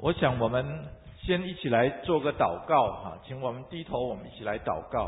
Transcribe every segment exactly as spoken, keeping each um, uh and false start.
我想我们先一起来做个祷告哈，请我们低头，我们一起来祷告。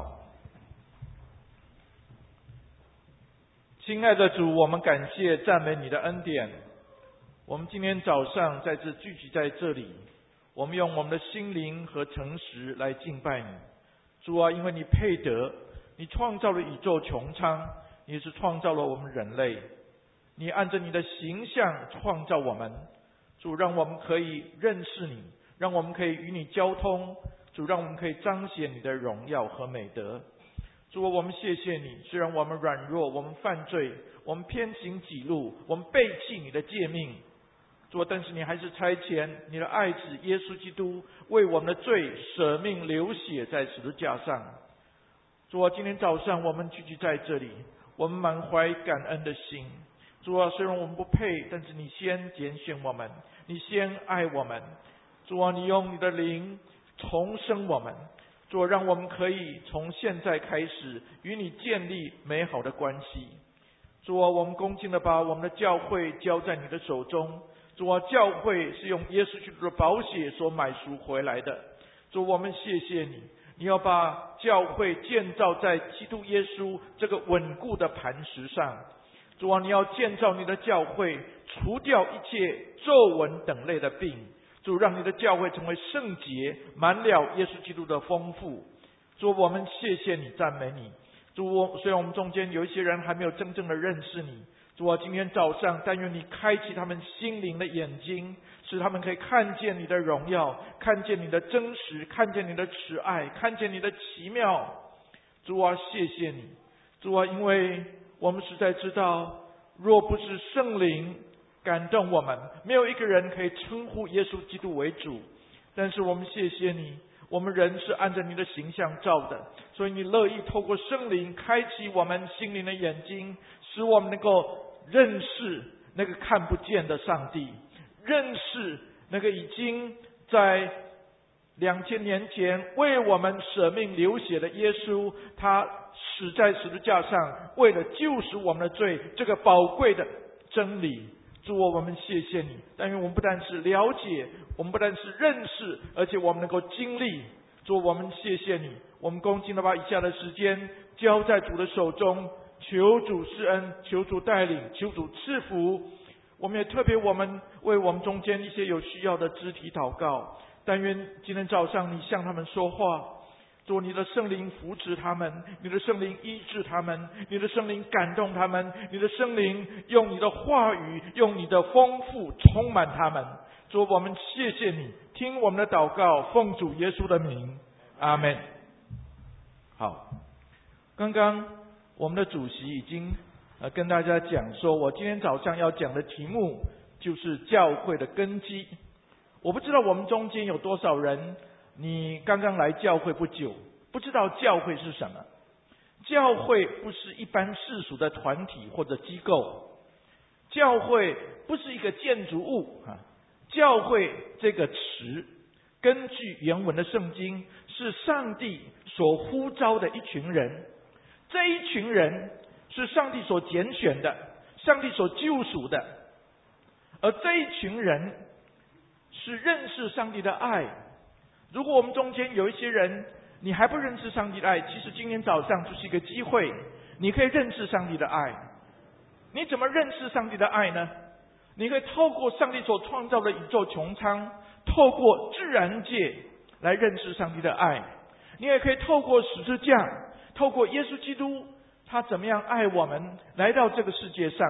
亲爱的主，我们感谢赞美你的恩典。我们今天早上再次聚集在这里，我们用我们的心灵和诚实来敬拜你。主啊，因为你配得，你创造了宇宙穹苍，你是创造了我们人类，你按着你的形象创造我们。主，让我们可以认识你，让我们可以与你交通。主，让我们可以彰显你的荣耀和美德。主，我们谢谢你，虽然我们软弱，我们犯罪，我们偏行己路，我们背弃你的诫命。主，但是你还是差遣你的爱子耶稣基督为我们的罪舍命流血在十字架上。主啊，今天早上我们聚集在这里，我们满怀感恩的心。主啊，虽然我们不配，但是你先拣选我们，你先爱我们。主啊，你用你的灵重生我们。主啊，让我们可以从现在开始与你建立美好的关系。主啊，我们恭敬地把我们的教会交在你的手中。主啊，教会是用耶稣基督的宝血所买赎回来的。主，我们谢谢你，你要把教会建造在基督耶稣这个稳固的磐石上。主啊，你要建造你的教会，除掉一切皱纹等类的病。主，让你的教会成为圣洁，满了耶稣基督的丰富。主，我们谢谢你，赞美你。主，虽然我们中间有一些人还没有真正的认识你，主啊，今天早上但愿你开启他们心灵的眼睛，使他们可以看见你的荣耀，看见你的真实，看见你的慈爱，看见你的奇妙。主啊，谢谢你。主啊，因为我们实在知道，若不是圣灵感动我们，没有一个人可以称呼耶稣基督为主。但是我们谢谢你，我们人是按着你的形象造的，所以你乐意透过圣灵开启我们心灵的眼睛，使我们能够认识那个看不见的上帝，认识那个已经在两千年前为我们舍命流血的耶稣，他死在十字架上，为了救赎我们的罪，这个宝贵的真理。主啊，我们谢谢你，但愿我们不但是了解，我们不但是认识，而且我们能够经历。主，我们谢谢你，我们恭敬地把以下的时间交在主的手中，求主施恩，求主带领，求主赐福。我们也特别我们为我们中间一些有需要的肢体祷告，但愿今天早上你向他们说话。主，你的圣灵扶持他们，你的圣灵医治他们，你的圣灵感动他们，你的圣灵用你的话语，用你的丰富充满他们。主，我们谢谢你，听我们的祷告，奉主耶稣的名，阿们。好，刚刚我们的主席已经呃跟大家讲说，我今天早上要讲的题目就是教会的根基。我不知道我们中间有多少人，你刚刚来教会不久，不知道教会是什么。教会不是一般世俗的团体或者机构，教会不是一个建筑物啊。教会这个词根据原文的圣经，是上帝所呼召的一群人。这一群人是上帝所拣选的，上帝所救赎的。而这一群人是认识上帝的爱。如果我们中间有一些人，你还不认识上帝的爱，其实今天早上就是一个机会，你可以认识上帝的爱。你怎么认识上帝的爱呢？你可以透过上帝所创造的宇宙穹苍，透过自然界来认识上帝的爱。你也可以透过十字架，透过耶稣基督他怎么样爱我们，来到这个世界上。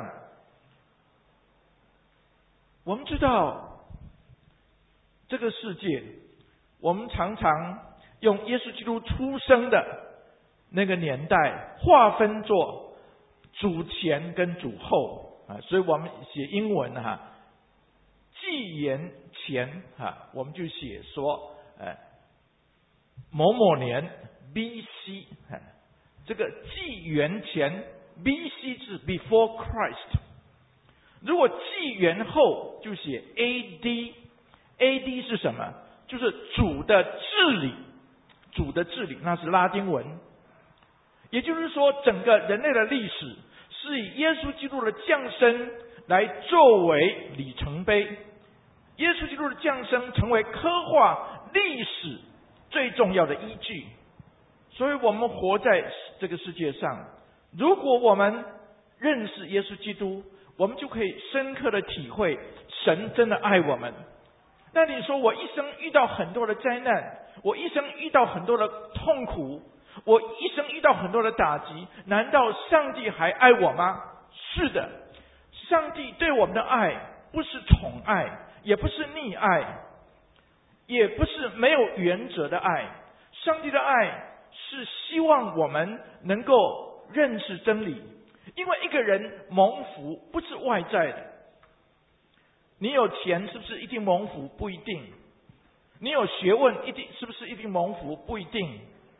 我们知道这个世界，我们常常用耶稣基督出生的那个年代划分作主前跟主后啊，所以我们写英文哈，纪元前哈，我们就写说呃某某年 B C， 这个纪元前 B C 是 before Christ， 如果纪元后就写 A D，A D 是什么？就是主的治理，主的治理，那是拉丁文。也就是说，整个人类的历史是以耶稣基督的降生来作为里程碑。 耶稣基督的降生成为刻画历史最重要的依据。所以我们活在这个世界上，如果我们认识耶稣基督，我们就可以深刻的体会神真的爱我们。那你说我一生遇到很多的灾难，我一生遇到很多的痛苦，我一生遇到很多的打击，难道上帝还爱我吗？是的，上帝对我们的爱不是宠爱，也不是溺爱，也不是没有原则的爱。上帝的爱是希望我们能够认识真理。因为一个人蒙福不是外在的，你有钱是不是一定蒙福？不一定。你有学问一定是不是一定蒙福？不一定。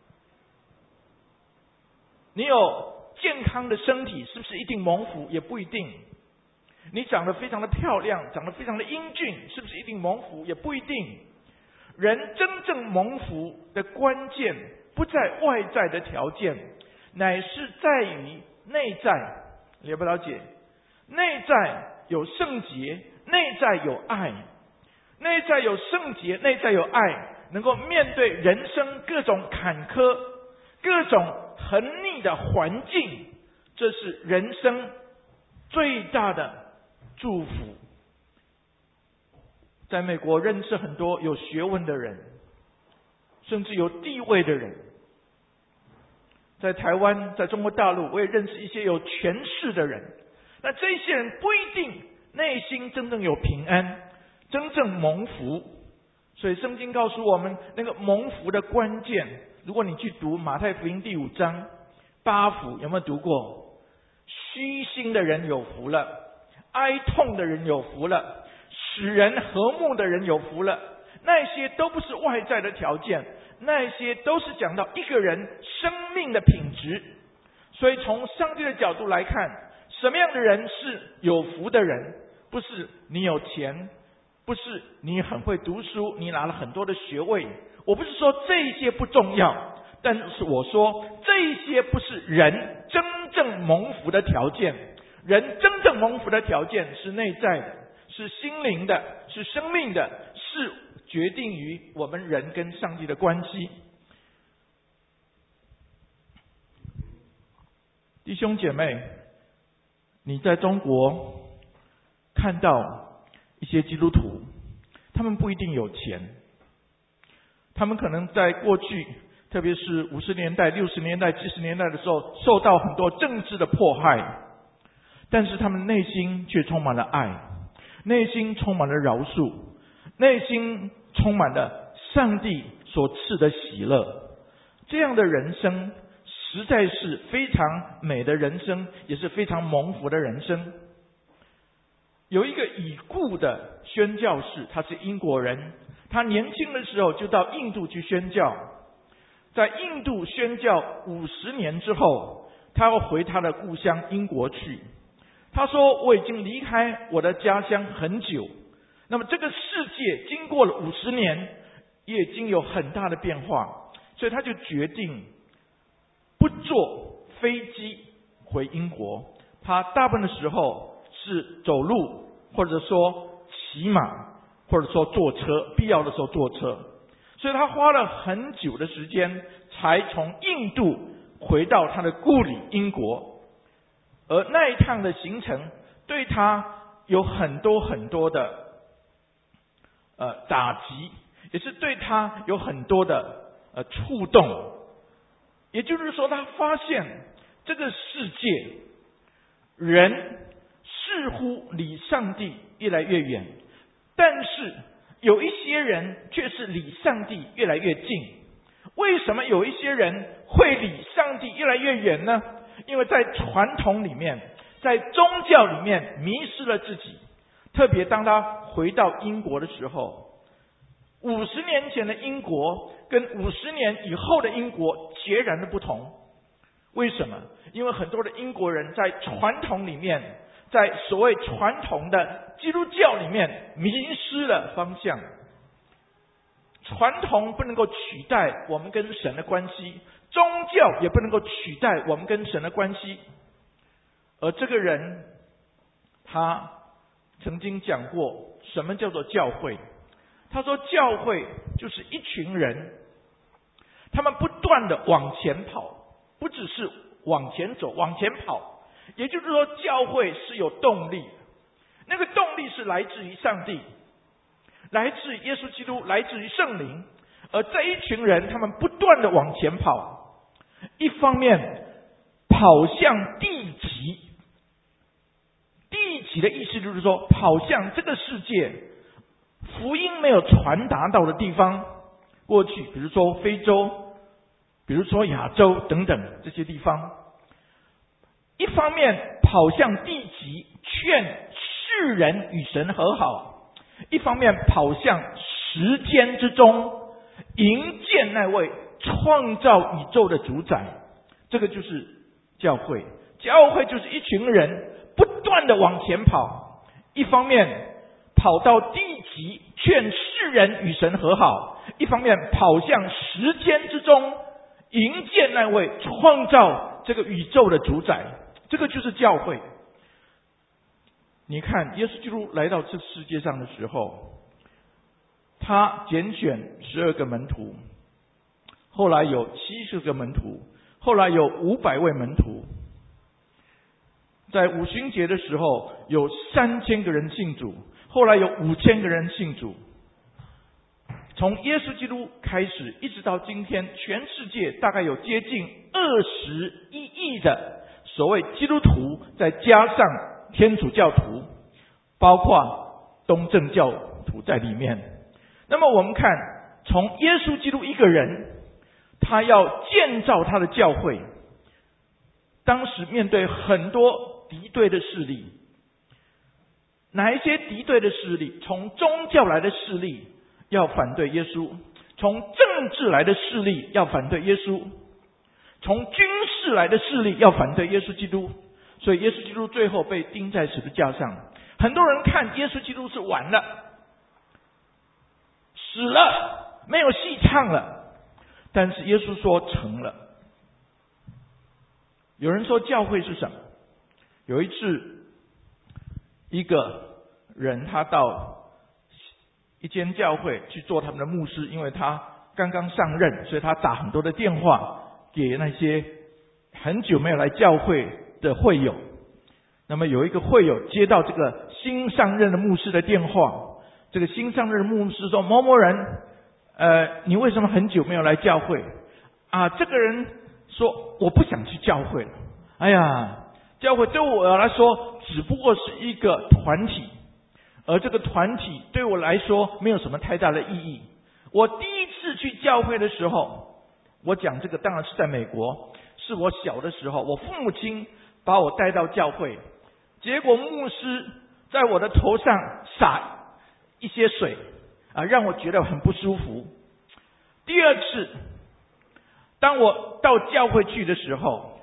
你有健康的身体是不是一定蒙福？也不一定。你长得非常的漂亮，长得非常的英俊，是不是一定蒙福？也不一定。人真正蒙福的关键不在外在的条件，乃是在于内在。了不了解？内在有圣洁，内在有爱，内在有圣洁，内在有爱，能够面对人生各种坎坷、各种横逆的环境，这是人生最大的祝福。在美国认识很多有学问的人，甚至有地位的人。在台湾，在中国大陆，我也认识一些有权势的人。那这些人不一定内心真正有平安，真正蒙福。所以圣经告诉我们，那个蒙福的关键，如果你去读马太福音第五章八福，有没有读过？虚心的人有福了，哀痛的人有福了，使人和睦的人有福了。那些都不是外在的条件，那些都是讲到一个人生命的品质。所以从上帝的角度来看，什么样的人是有福的人？不是你有钱，不是你很会读书，你拿了很多的学位。我不是说这些不重要，但是我说这些不是人真正蒙福的条件。人真正蒙福的条件是内在的，是心灵的，是生命的，是决定于我们人跟上帝的关系。弟兄姐妹，你在中国看到一些基督徒，他们不一定有钱，他们可能在过去，特别是五十年代、六十年代、七十年代的时候，受到很多政治的迫害，但是他们内心却充满了爱，内心充满了饶恕，内心充满了上帝所赐的喜乐。这样的人生实在是非常美的人生，也是非常蒙福的人生。有一个已故的宣教士，他是英国人，他年轻的时候就到印度去宣教，在印度宣教五十年之后，他要回他的故乡英国去。他说，我已经离开我的家乡很久，那么这个世界经过了五十年，也已经有很大的变化，所以他就决定不坐飞机回英国，他大部分的时候是走路，或者说骑马，或者说坐车，必要的时候坐车。所以他花了很久的时间才从印度回到他的故里英国。而那一趟的行程对他有很多很多的呃打击，也是对他有很多的呃触动。也就是说，他发现这个世界人似乎离上帝越来越远，但是有一些人却是离上帝越来越近。为什么有一些人会离上帝越来越远呢？因为在传统里面，在宗教里面迷失了自己。特别当他回到英国的时候，五十年前的英国跟五十年以后的英国截然的不同。为什么？因为很多的英国人在传统里面，在所谓传统的基督教里面迷失了方向。传统不能够取代我们跟神的关系，宗教也不能够取代我们跟神的关系。而这个人他曾经讲过什么叫做教会。他说教会就是一群人，他们不断的往前跑，不只是往前走，往前跑。也就是说教会是有动力，那个动力是来自于上帝，来自于耶稣基督，来自于圣灵。而这一群人他们不断的往前跑，一方面跑向地极，地极的意思就是说跑向这个世界福音没有传达到的地方，过去比如说非洲，比如说亚洲等等这些地方。一方面跑向地极，劝世人与神和好；一方面跑向时间之中，迎接那位创造宇宙的主宰。这个就是教会。教会就是一群人不断的往前跑，一方面跑到地极，劝世人与神和好；一方面跑向时间之中，迎接那位创造这个宇宙的主宰。这个就是教会。你看耶稣基督来到这世界上的时候，他拣选十二个门徒，后来有七十个门徒，后来有五百位门徒。在五旬节的时候有三千个人信主，后来有五千个人信主。从耶稣基督开始一直到今天，全世界大概有接近二十一亿的所谓基督徒，再加上天主教徒，包括东正教徒在里面。那么我们看，从耶稣基督一个人，他要建造他的教会，当时面对很多敌对的势力。哪一些敌对的势力？从宗教来的势力要反对耶稣，从政治来的势力要反对耶稣，从军事来的势力要反对耶稣基督。所以耶稣基督最后被钉在十字架上。很多人看耶稣基督是完了，死了，没有戏唱了。但是耶稣说成了。有人说教会是什么？有一次一个人他到一间教会去做他们的牧师，因为他刚刚上任，所以他打很多的电话给那些很久没有来教会的会友。那么有一个会友接到这个新上任的牧师的电话，这个新上任的牧师说：某某人呃，你为什么很久没有来教会啊？这个人说：我不想去教会了。哎呀，教会对我来说只不过是一个团体，而这个团体对我来说没有什么太大的意义。我第一次去教会的时候，我讲这个当然是在美国，是我小的时候，我父母亲把我带到教会，结果牧师在我的头上洒一些水啊，让我觉得很不舒服。第二次，当我到教会去的时候，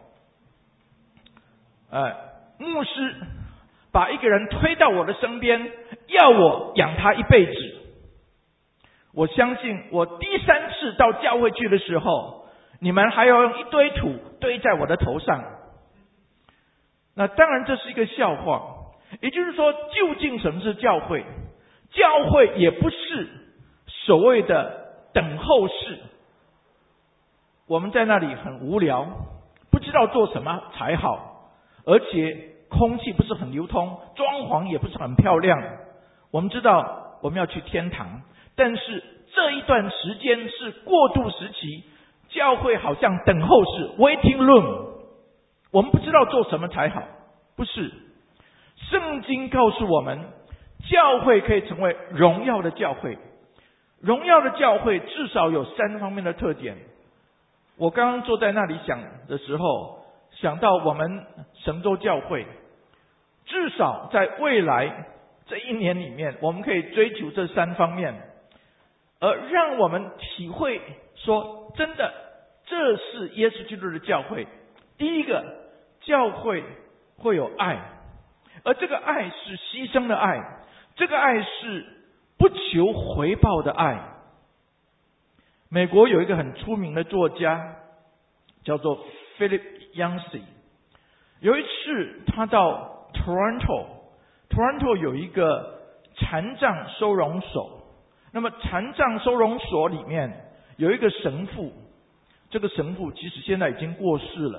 呃，牧师把一个人推到我的身边，要我养他一辈子。我相信我第三次到教会去的时候，你们还要用一堆土堆在我的头上。那当然这是一个笑话。也就是说，究竟什么是教会？教会也不是所谓的等候室，我们在那里很无聊，不知道做什么才好，而且空气不是很流通，装潢也不是很漂亮。我们知道我们要去天堂，但是这一段时间是过渡时期，教会好像等候室 waiting room， 我们不知道做什么才好。不是，圣经告诉我们，教会可以成为荣耀的教会。荣耀的教会至少有三方面的特点。我刚刚坐在那里想的时候，想到我们神州教会，至少在未来这一年里面，我们可以追求这三方面，而让我们体会说，真的这是耶稣基督的教会。第一个，教会会有爱，而这个爱是牺牲的爱，这个爱是不求回报的爱。美国有一个很出名的作家叫做 Philip Yancey， 有一次他到 Toronto Toronto 有一个残障收容所，那么残障收容所里面有一个神父，这个神父其实现在已经过世了，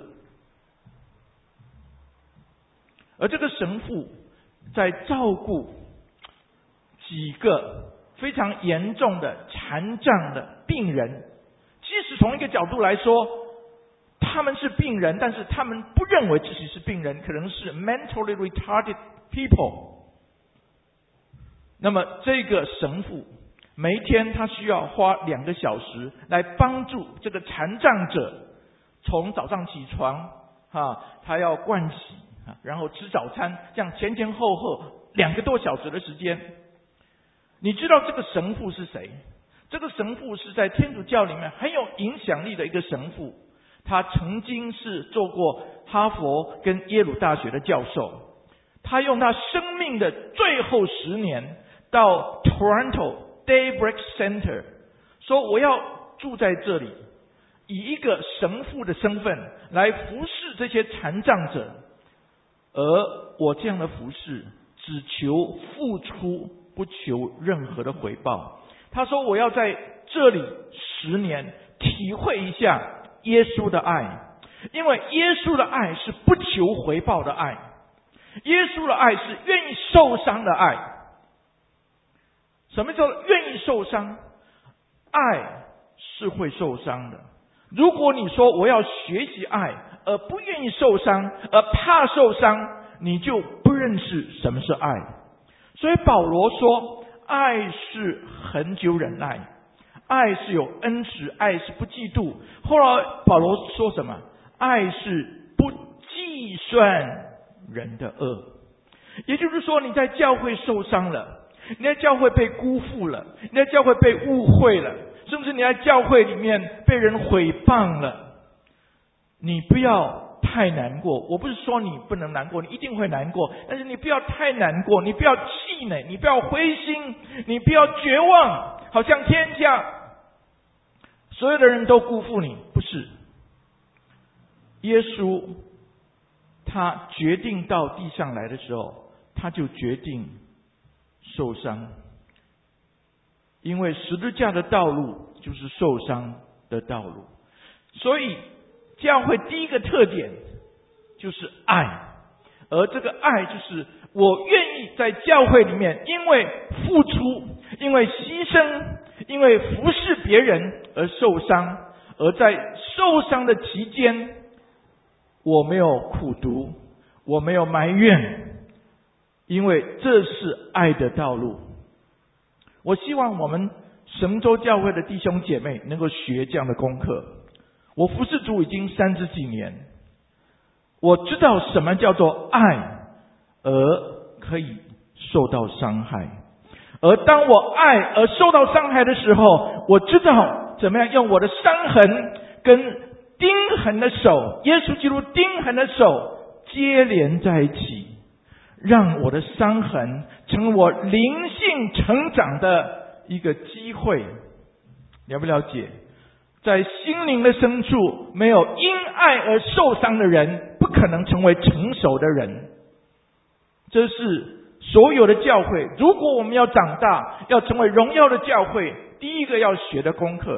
而这个神父在照顾几个非常严重的残障的病人，即使从一个角度来说他们是病人，但是他们不认为自己是病人，可能是 mentally retarded people。 那么这个神父每一天他需要花两个小时来帮助这个残障者，从早上起床啊，他要盥洗啊，然后吃早餐，这样前前后后两个多小时的时间。你知道这个神父是谁？这个神父是在天主教里面很有影响力的一个神父，他曾经是做过哈佛跟耶鲁大学的教授，他用他生命的最后十年到 Toronto Daybreak Center 说我要住在这里，以一个神父的身份来服侍这些残障者，而我这样的服侍只求付出，不求任何的回报。他说我要在这里十年体会一下耶稣的爱，因为耶稣的爱是不求回报的爱，耶稣的爱是愿意受伤的爱。什么叫愿意受伤？爱是会受伤的。如果你说我要学习爱而不愿意受伤，而怕受伤，你就不认识什么是爱。所以保罗说爱是恒久忍耐，爱是有恩慈，爱是不嫉妒。后来保罗说什么？爱是不计算人的恶。也就是说你在教会受伤了，你在教会被辜负了，你在教会被误会了，甚至你在教会里面被人毁谤了，你不要太难过。我不是说你不能难过，你一定会难过，但是你不要太难过，你不要气馁，你不要灰心，你不要绝望，好像天下所有的人都辜负你。不是，耶稣他决定到地上来的时候，他就决定受伤，因为十字架的道路就是受伤的道路。所以教会第一个特点就是爱，而这个爱就是我愿意在教会里面因为付出，因为牺牲，因为服侍别人而受伤，而在受伤的期间我没有苦毒，我没有埋怨，因为这是爱的道路。我希望我们神州教会的弟兄姐妹能够学这样的功课。我服侍主已经三十几年，我知道什么叫做爱而可以受到伤害，而当我爱而受到伤害的时候，我知道怎么样用我的伤痕跟钉痕的手，耶稣基督钉痕的手接连在一起，让我的伤痕成为我灵性成长的一个机会。了不了解？在心灵的深处，没有因爱而受伤的人不可能成为成熟的人。这是所有的教会，如果我们要长大，要成为荣耀的教会，第一个要学的功课。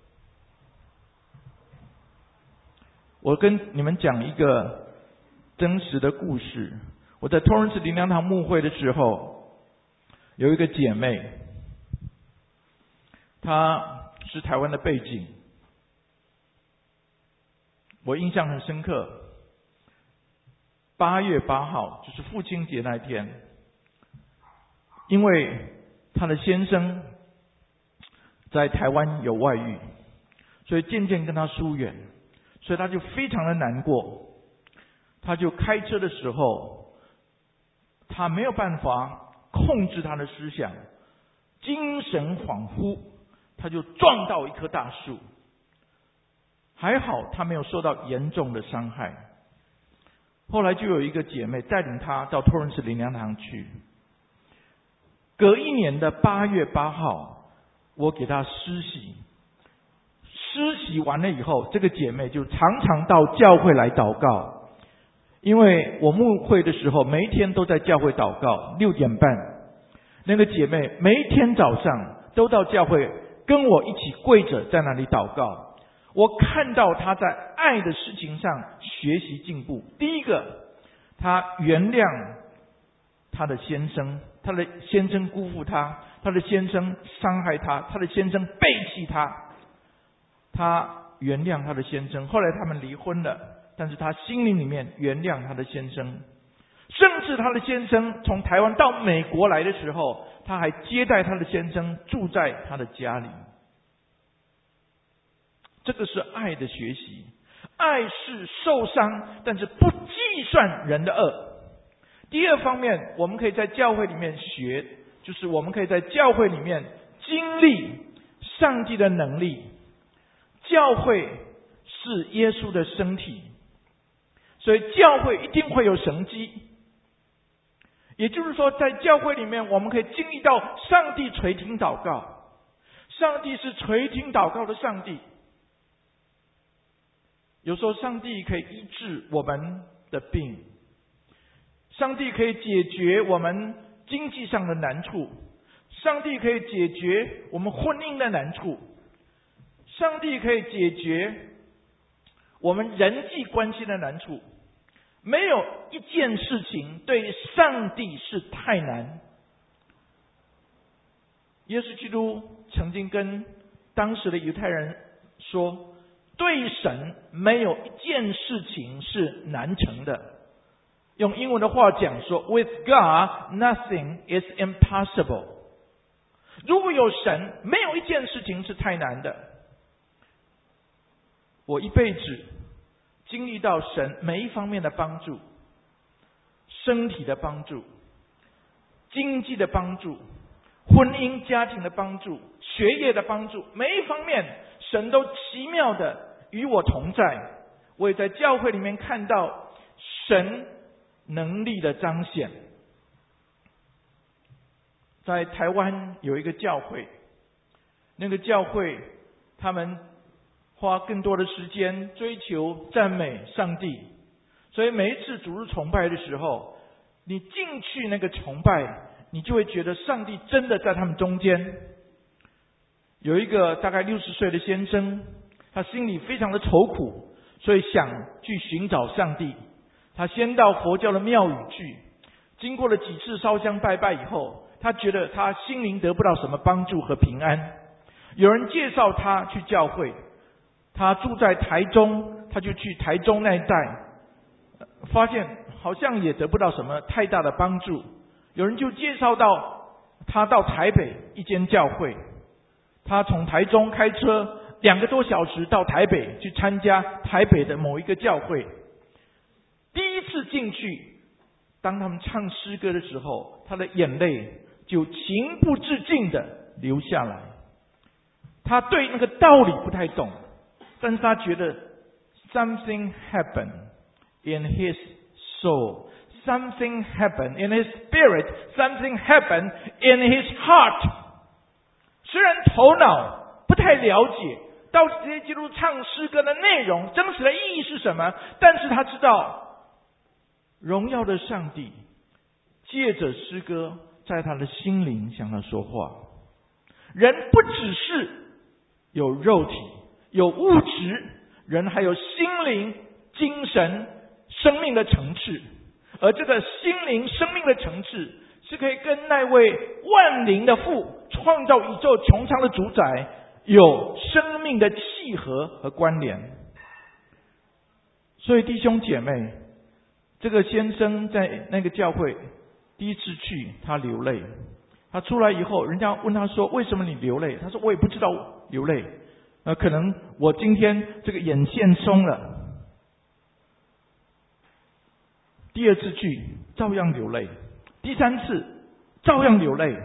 我跟你们讲一个真实的故事。我在托伦斯灵粮堂牧会的时候，有一个姐妹，她是台湾的背景，我印象很深刻。八月八号就是父亲节那天，因为她的先生在台湾有外遇，所以渐渐跟她疏远，所以她就非常的难过。她就开车的时候，她没有办法控制她的思想，精神恍惚，她就撞到一棵大树。还好她没有受到严重的伤害。后来就有一个姐妹带领她到托伦斯灵粮堂去。隔一年的八月八号，我给她施洗。施洗完了以后，这个姐妹就常常到教会来祷告， 因为我牧会的时候，每一天都在教会祷告，六点半，那个姐妹每一天早上都到教会跟我一起跪着在那里祷告。我看到她在爱的事情上学习进步。第一个，她原谅她的先生，她的先生辜负她，她的先生伤害她，她的先生背弃她，她原谅她的先生。后来他们离婚了，但是她心灵里面原谅她的先生，甚至她的先生从台湾到美国来的时候，她还接待她的先生住在她的家里。这个是爱的学习。爱是受伤，但是不计算人的恶。第二方面，我们可以在教会里面学，就是我们可以在教会里面经历上帝的能力。教会是耶稣的身体，所以教会一定会有神迹。也就是说，在教会里面，我们可以经历到上帝垂听祷告。上帝是垂听祷告的上帝。有时候上帝可以医治我们的病，上帝可以解决我们经济上的难处，上帝可以解决我们婚姻的难处，上帝可以解决我们人际关系的难处。没有一件事情对上帝是太难。耶稣基督曾经跟当时的犹太人说，对神没有一件事情是难成的。用英文的话讲说 ，With God, nothing is impossible。如果有神，没有一件事情是太难的。我一辈子经历到神每一方面的帮助，身体的帮助，经济的帮助，婚姻家庭的帮助，学业的帮助，每一方面神都奇妙的与我同在。我也在教会里面看到神能力的彰显。在台湾有一个教会，那个教会他们花更多的时间追求赞美上帝，所以每一次主日崇拜的时候，你进去那个崇拜，你就会觉得上帝真的在他们中间。有一个大概六十岁的先生，他心里非常的愁苦，所以想去寻找上帝。他先到佛教的庙宇去，经过了几次烧香拜拜以后，他觉得他心灵得不到什么帮助和平安。有人介绍他去教会，他住在台中，他就去台中那一带，发现好像也得不到什么太大的帮助。有人就介绍到他到台北一间教会，他从台中开车两个多小时到台北去参加台北的某一个教会。第一次进去，当他们唱诗歌的时候，他的眼泪就情不自禁的流下来。他对那个道理不太懂，但是他觉得 something happened in his soul, something happened in his spirit, something happened in his heart。 虽然头脑不太了解到底这些基督徒唱诗歌的内容真实的意义是什么，但是他知道荣耀的上帝借着诗歌在他的心灵向他说话。人不只是有肉体有物质，人还有心灵精神生命的层次，而这个心灵生命的层次是可以跟那位万灵的父创造宇宙穹苍的主宰有生命的契合和关联。所以弟兄姐妹，这个先生在那个教会第一次去，他流泪。他出来以后，人家问他说，为什么你流泪？他说，我也不知道流泪，呃，可能我今天这个眼线松了。第二次去照样流泪，第三次照样流泪。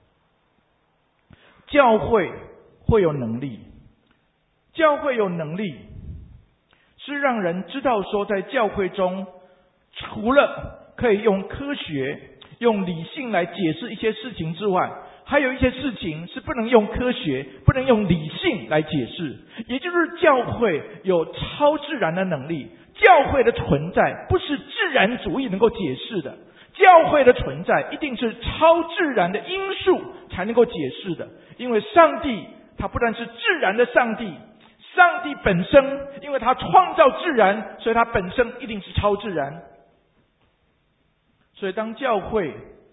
教会会有能力，教会有能力是让人知道说，在教会中除了可以用科学用理性来解释一些事情之外，还有一些事情是不能用科学不能用理性来解释。也就是教会有超自然的能力， 教会的存在不是自然主义能够解释的，教会的存在一定是超自然的因素才能够解释的。因为上帝他不但是自然的上帝，上帝本身因为他创造自然，所以他本身一定是超自然。所以当教会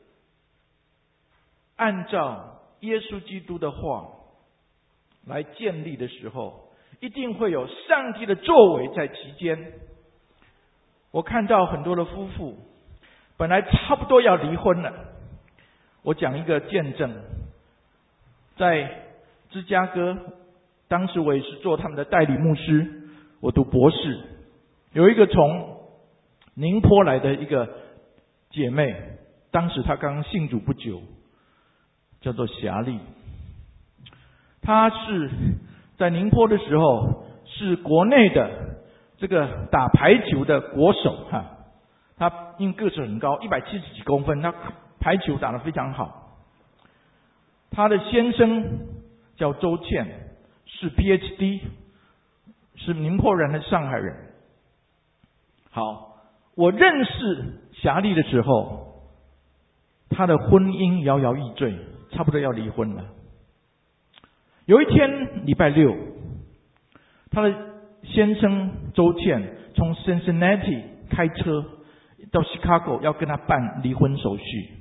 按照耶稣基督的话来建立的时候，一定会有上帝的作为在其间。我看到很多的夫妇本来差不多要离婚了。我讲一个见证，在芝加哥，当时我也是做他们的代理牧师，我读博士，有一个从宁波来的一个姐妹，当时她刚信主不久，叫做霞丽。她是在宁波的时候是国内的这个打排球的国手哈，他因为个子很高，一百七十几公分，他排球打得非常好。他的先生叫周倩，是 P H D， 是宁波人和上海人。好，我认识霞丽的时候，他的婚姻摇摇欲坠，差不多要离婚了。有一天礼拜六，他的先生周倩从 Cincinnati 开车到 Chicago 要跟他办离婚手续。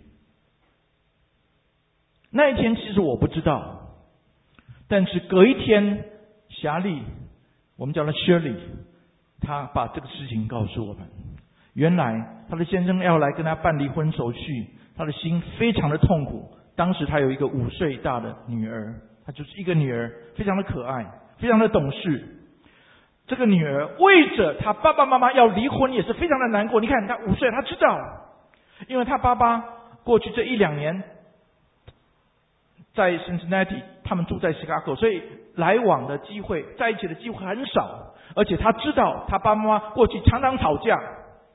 那一天其实我不知道，但是隔一天霞丽，我们叫她 Shirley， 她把这个事情告诉我们。原来她的先生要来跟她办离婚手续，她的心非常的痛苦。当时她有一个五岁大的女儿，她就是一个女儿，非常的可爱，非常的懂事。这个女儿为着她爸爸妈妈要离婚也是非常的难过。你看她五岁，她知道，因为她爸爸过去这一两年在 Cincinnati， 他们住在 Chicago， 所以来往的机会，在一起的机会很少。而且她知道她爸爸妈妈过去常常吵架。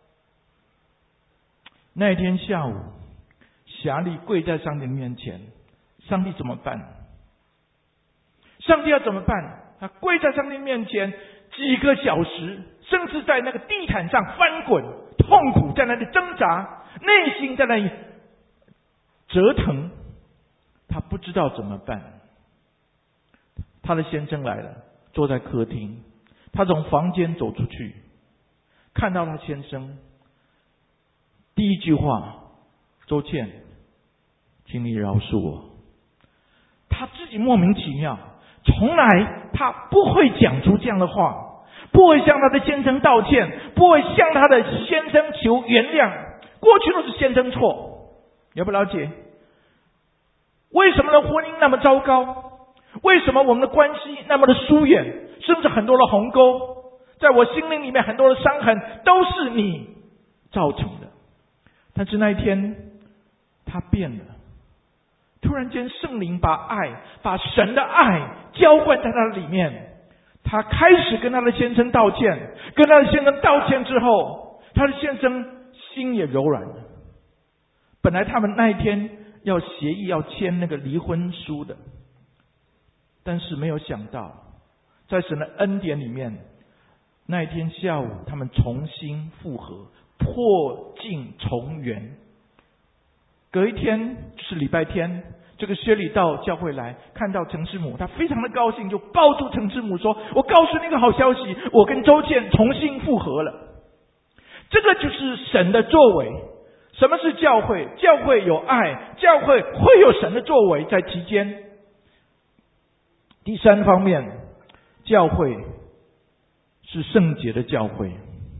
那一天下午，霞丽跪在上帝面前，上帝怎么办？上帝要怎么办？她跪在上帝面前几个小时，甚至在那个地毯上翻滚，痛苦在那里挣扎，内心在那里折腾，他不知道怎么办。他的先生来了，坐在客厅，他从房间走出去，看到他先生，第一句话，周倩，请你饶恕我。他自己莫名其妙，从来他不会讲出这样的话，不会向他的先生道歉，不会向他的先生求原谅，过去都是先生错。了不了解？为什么的婚姻那么糟糕？为什么我们的关系那么的疏远，甚至很多的鸿沟，在我心灵里面很多的伤痕都是你造成的。但是那一天他变了，突然间圣灵把爱，把神的爱浇灌在他的里面，他开始跟他的先生道歉，跟他的先生道歉之后，他的先生心也柔软了。本来他们那一天要协议要签那个离婚书的，但是没有想到在神的恩典里面，那一天下午他们重新复合，破镜重圆。隔一天是礼拜天，这个薛礼到教会来，看到陈师母，他非常的高兴，就抱住陈师母说，我告诉你一个好消息，我跟周倩重新复合了。这个就是神的作为。什么是教会？教会有爱，教会会有神的作为在其间。第三方面，教会是圣洁的教会。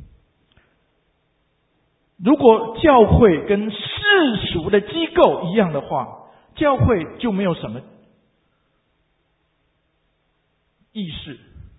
如果教会跟世俗的机构一样的话，教会就没有什么意识。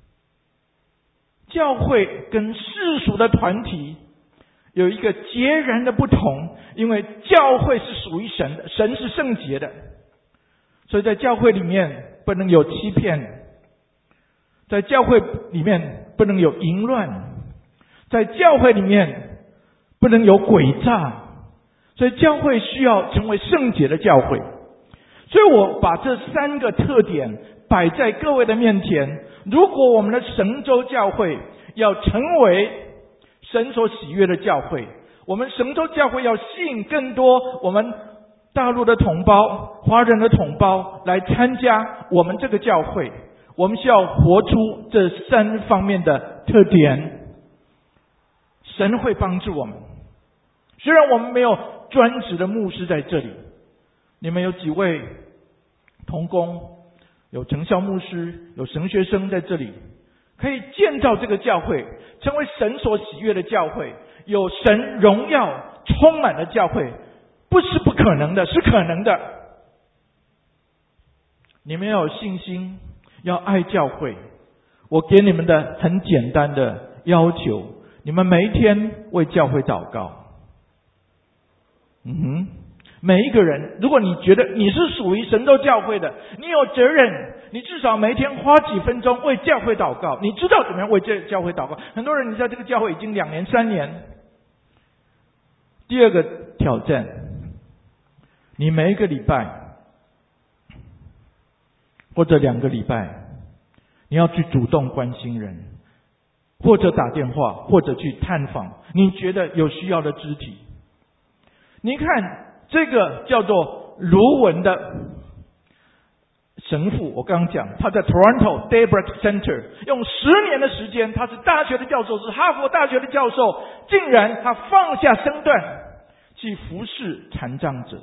教会跟世俗的团体有一个截然的不同，因为教会是属于神的，神是圣洁的，所以在教会里面不能有欺骗，在教会里面不能有淫乱，在教会里面不能有诡诈，所以教会需要成为圣洁的教会。所以我把这三个特点摆在各位的面前。如果我们的神州教会要成为神所喜悦的教会。我们神州教会要吸引更多我们大陆的同胞、华人的同胞来参加我们这个教会。我们需要活出这三方面的特点，神会帮助我们。虽然我们没有专职的牧师在这里，你们有几位同工，有成效牧师，有神学生在这里，可以建造这个教会，成为神所喜悦的教会，有神荣耀充满的教会，不是不可能的，是可能的。你们要有信心，要爱教会。我给你们的很简单的要求，你们每一天为教会祷告。嗯哼，每一个人，如果你觉得你是属于神州教会的，你有责任，你至少每一天花几分钟为教会祷告。你知道怎么样为这教会祷告？很多人你在这个教会已经两年三年。第二个挑战，你每一个礼拜或者两个礼拜，你要去主动关心人，或者打电话，或者去探访你觉得有需要的肢体。你看这个叫做卢文的神父，我刚刚讲他在 Toronto Daybreak Center 用十年的时间，他是大学的教授，是哈佛大学的教授，竟然他放下身段去服侍残障者。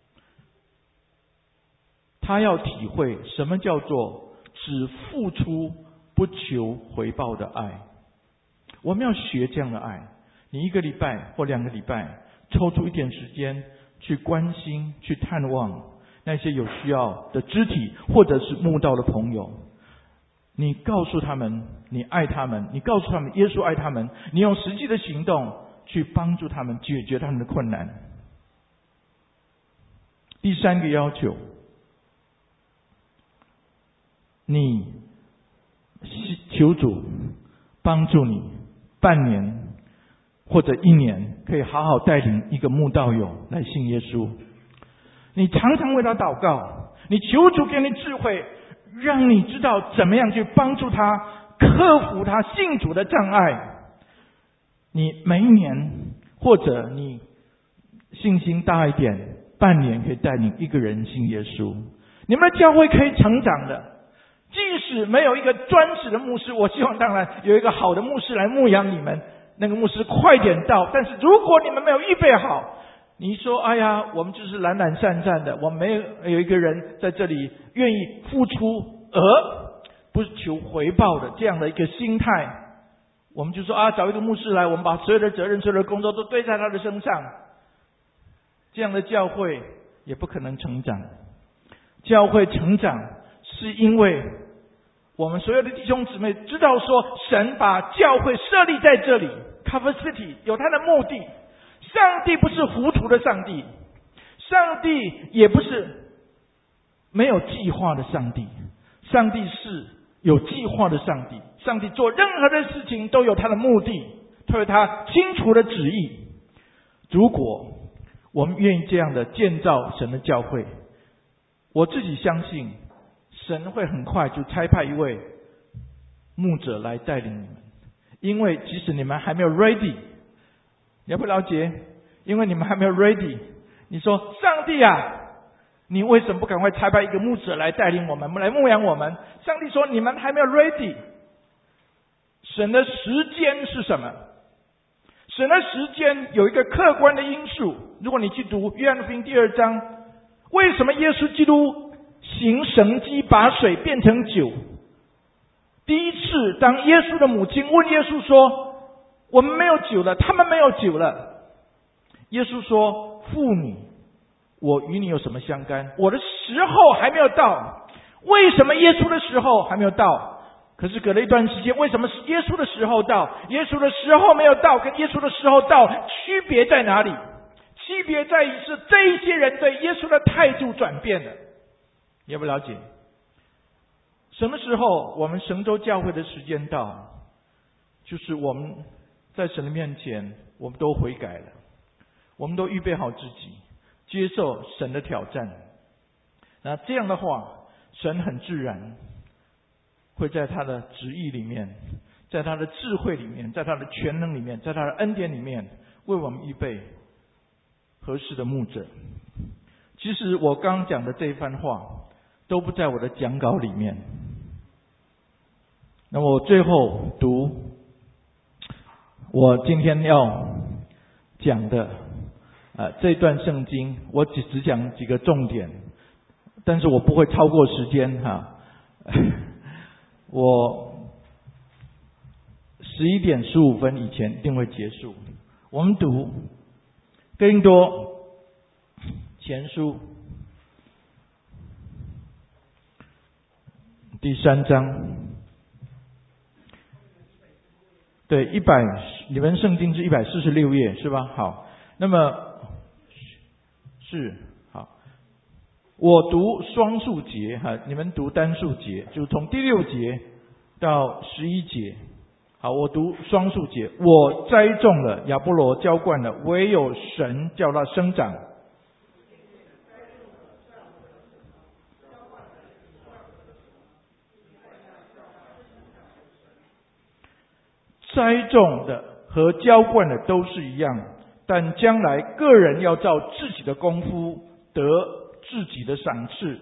他要体会什么叫做只付出不求回报的爱。我们要学这样的爱。你一个礼拜或两个礼拜抽出一点时间去关心、去探望那些有需要的肢体或者是慕道的朋友。你告诉他们你爱他们，你告诉他们耶稣爱他们，你用实际的行动去帮助他们解决他们的困难。第三个要求，你求主帮助你半年或者一年可以好好带领一个慕道友来信耶稣。你常常为他祷告，你求主给你智慧，让你知道怎么样去帮助他克服他信主的障碍。你每一年或者你信心大一点，半年可以带领一个人信耶稣。你们的教会可以成长的。即使没有一个专职的牧师，我希望当然有一个好的牧师来牧养你们，那个牧师快点到。但是如果你们没有预备好，你说哎呀我们就是懒懒散散的，我们没有有一个人在这里愿意付出而不是求回报的这样的一个心态，我们就说啊找一个牧师来，我们把所有的责任所有的工作都堆在他的身上，这样的教会也不可能成长。教会成长是因为我们所有的弟兄姊妹知道说，神把教会设立在这里 Cover City 有他的目的。上帝不是糊涂的上帝，上帝也不是没有计划的上帝，上帝是有计划的上帝。上帝做任何的事情都有他的目的，都有他清楚的旨意。如果我们愿意这样的建造神的教会，我自己相信神会很快就差派一位牧者来带领你们。因为即使你们还没有 ready， 了不了解？因为你们还没有 ready， 你说上帝啊，你为什么不赶快差派一个牧者来带领我们，来牧养我们？上帝说你们还没有 ready。 神的时间是什么？神的时间有一个客观的因素。如果你去读约翰福音第二章，为什么耶稣基督行神迹把水变成酒？第一次当耶稣的母亲问耶稣说，我们没有酒了，他们没有酒了。耶稣说，妇女，我与你有什么相干？我的时候还没有到。为什么耶稣的时候还没有到？可是隔了一段时间，为什么是耶稣的时候到？耶稣的时候没有到，跟耶稣的时候到区别在哪里？区别在于是这一些人对耶稣的态度转变了。你要不了解？什么时候我们神州教会的时间到？就是我们在神的面前，我们都悔改了，我们都预备好自己接受神的挑战。那这样的话，神很自然会在他的旨意里面， 在他的智慧里面，在他的全能里面，在他的恩典里面，为我们预备合适的牧者。其实我刚刚讲的这一番话都不在我的讲稿里面。那我最后读我今天要讲的呃这段圣经，我只只讲几个重点，但是我不会超过时间哈。我十一点十五分以前一定会结束。我们读哥林多前书第三章，对，一百你们圣经是一百四十六页是吧？好，那么是好，我读双数节哈，你们读单数节，就从第六节到十一节。好，我读双数节。我栽种了，亚波罗浇灌了，唯有神叫它生长。栽种的和浇灌的都是一样，但将来个人要照自己的功夫得自己的赏赐。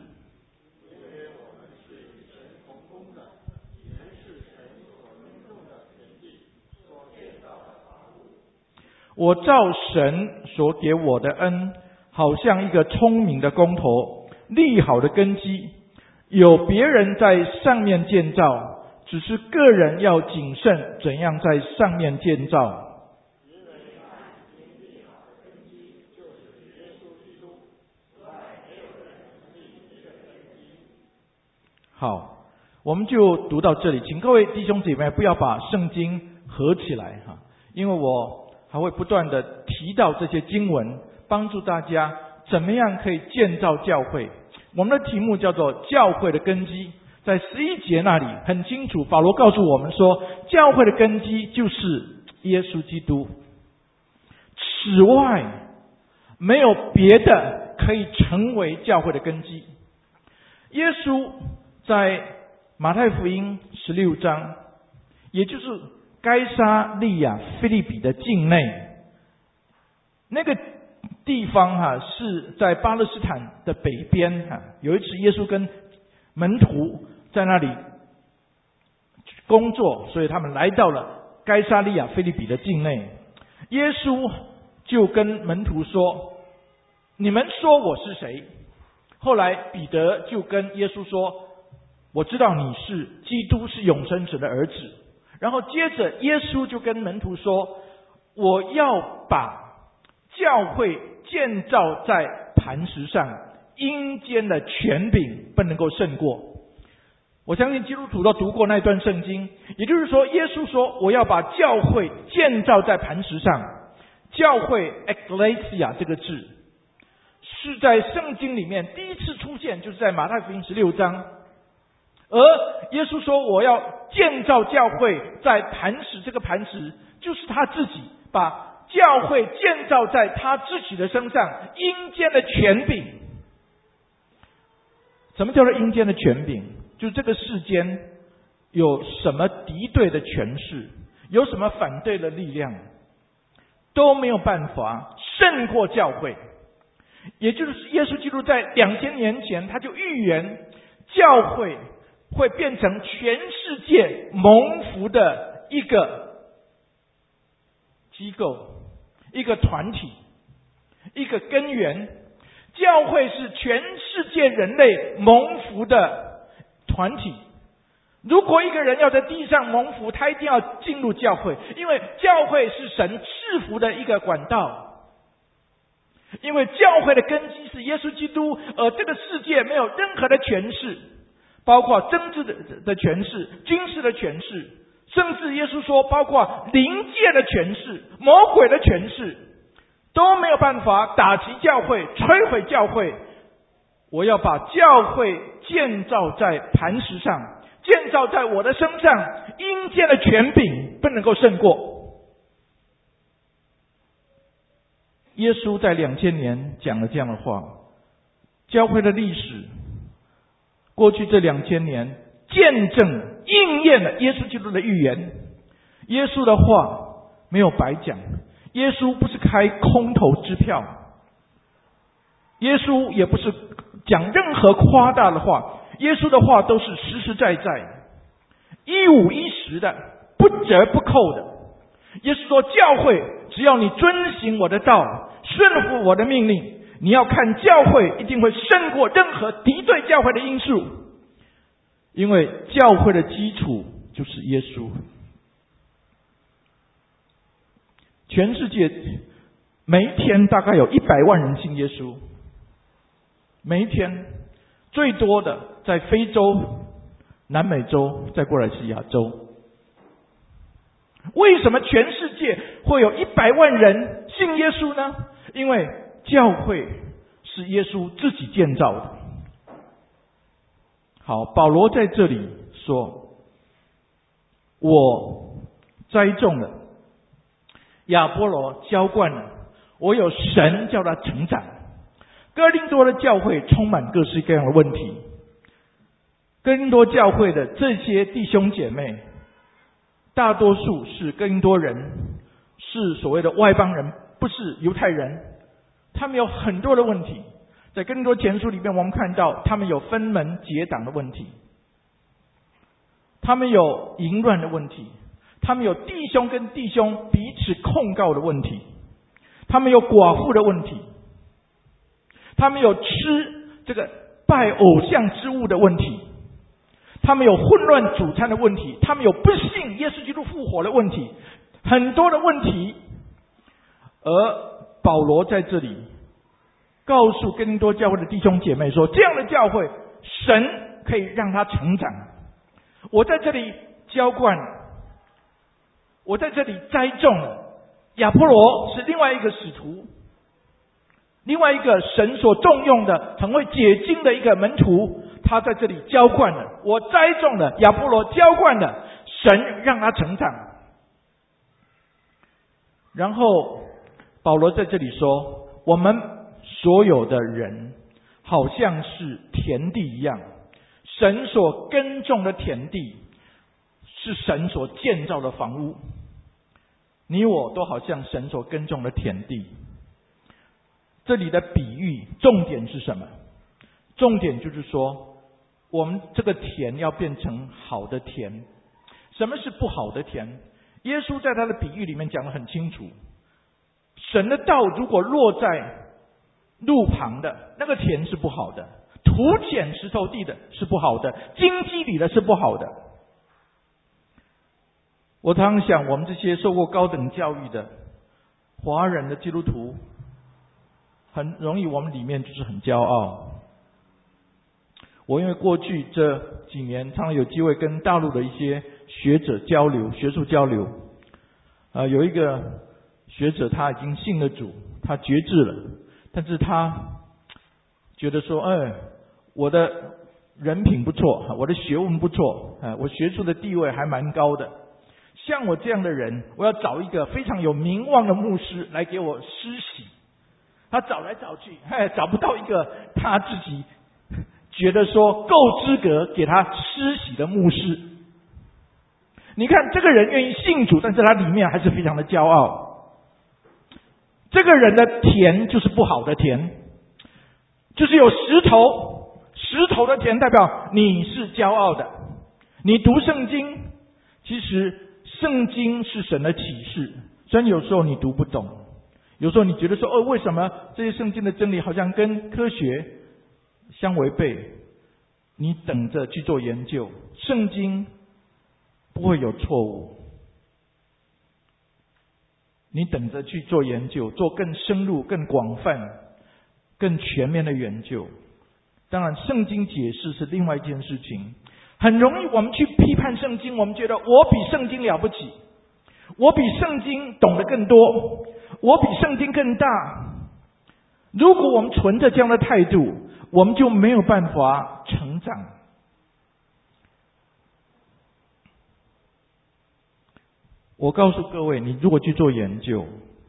我照神所给我的恩，好像一个聪明的工头，立好的根基，有别人在上面建造，只是个人要谨慎怎样在上面建造。好，我们就读到这里，请各位弟兄姐妹不要把圣经合起来哈，因为我还会不断的提到这些经文，帮助大家怎么样可以建造教会。我们的题目叫做教会的根基，在十一节那里很清楚，保罗告诉我们说，教会的根基就是耶稣基督，此外没有别的可以成为教会的根基。耶稣在马太福音十六章，也就是该撒利亚腓立比的境内，那个地方哈、啊、是在巴勒斯坦的北边哈、啊。有一次耶稣跟门徒在那里工作，所以他们来到了该撒利亚腓立比的境内。耶稣就跟门徒说：“你们说我是谁？”后来彼得就跟耶稣说：“我知道你是基督，是永生者的儿子。”然后接着耶稣就跟门徒说：“我要把教会建造在磐石上，阴间的权柄不能够胜过。”我相信基督徒都读过那段圣经，也就是说耶稣说我要把教会建造在磐石上。教会 Ecclesia 这个字是在圣经里面第一次出现，就是在马太福音十六章。而耶稣说我要建造教会在磐石，这个磐石就是他自己，把教会建造在他自己的身上，阴间的权柄。什么叫做阴间的权柄？就是这个世间有什么敌对的权势，有什么反对的力量，都没有办法胜过教会。也就是耶稣基督在两千年前他就预言教会会变成全世界蒙福的一个机构，一个团体，一个根源。教会是全世界人类蒙福的团体。如果一个人要在地上蒙福，他一定要进入教会，因为教会是神赐福的一个管道。因为教会的根基是耶稣基督，而这个世界没有任何的权势，包括政治的的权势、军事的权势，甚至耶稣说包括灵界的权势、魔鬼的权势，都没有办法打击教会、摧毁教会。我要把教会建造在磐石上，建造在我的身上，阴间的权柄不能够胜过。耶稣在两千年讲了这样的话，教会的历史过去这两千年见证应验了耶稣基督的预言。 耶稣的话没有白讲，耶稣不是开空头支票，耶稣也不是讲任何夸大的话，耶稣的话都是实实在在，一五一十的，不折不扣的。耶稣说，教会只要你遵行我的道，顺服我的命令，你要看教会一定会胜过任何敌对教会的因素，因为教会的基础就是耶稣。全世界每一天大概有一百万人信耶稣，每一天最多的在非洲、南美洲，再过来是亚洲。为什么全世界会有一百万人信耶稣呢？因为教会是耶稣自己建造的。好，保罗在这里说，我栽种了，亚波罗浇灌了，我有神叫他成长。哥林多的教会充满各式各样的问题，哥林多教会的这些弟兄姐妹大多数是哥林多人，是所谓的外邦人，不是犹太人。他们有很多的问题，在哥林多前书里面我们看到他们有分门结党的问题，他们有淫乱的问题，他们有弟兄跟弟兄彼此控告的问题，他们有寡妇的问题，他们有吃这个拜偶像之物的问题，他们有混乱主餐的问题，他们有不信耶稣基督复活的问题，很多的问题。而保罗在这里告诉哥林多教会的弟兄姐妹说，这样的教会神可以让他成长。我在这里浇灌，我在这里栽种了。亚波罗是另外一个使徒，另外一个神所重用的很会解经的一个门徒，他在这里浇灌了，我栽种了，亚波罗浇灌了，神让他成长。然后保罗在这里说，我们所有的人好像是田地一样，神所耕种的田地是神所建造的房屋，你我都好像神所耕种的田地。这里的比喻重点是什么？重点就是说，我们这个田要变成好的田。什么是不好的田？耶稣在他的比喻里面讲得很清楚，神的道如果落在路旁的那个田是不好的，土浅石头地的是不好的，荆棘里的是不好的。我常常想，我们这些受过高等教育的华人的基督徒，很容易我们里面就是很骄傲。我因为过去这几年常常有机会跟大陆的一些学者交流，学术交流，呃，有一个学者他已经信了主，他决志了，但是他觉得说，哎，我的人品不错，我的学问不错，哎，我学术的地位还蛮高的。像我这样的人，我要找一个非常有名望的牧师来给我施洗。他找来找去，哎，找不到一个他自己觉得说够资格给他施洗的牧师。你看这个人愿意信主，但是他里面还是非常的骄傲。这个人的田就是不好的田，就是有石头，石头的田代表你是骄傲的。你读圣经，其实圣经是神的启示，虽然有时候你读不懂，有时候你觉得说，哦，为什么这些圣经的真理好像跟科学相违背？你等着去做研究，圣经不会有错误。你等着去做研究，做更深入、更广泛、更全面的研究。当然，圣经解释是另外一件事情。很容易我们去批判圣经，我们觉得我比圣经了不起，我比圣经懂得更多，我比圣经更大。如果我们存着这样的态度，我们就没有办法成长。我告诉各位，你如果去做研究，